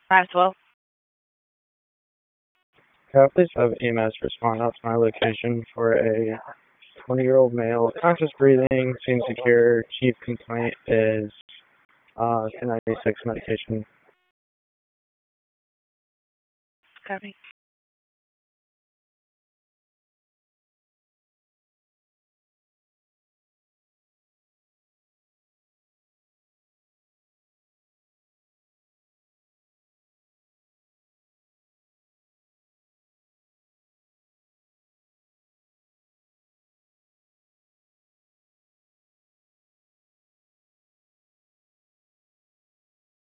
512. Can I please have EMS respond out to my location for a 20-year-old male, conscious breathing, seems secure. Chief complaint is 1096 medication. Copy.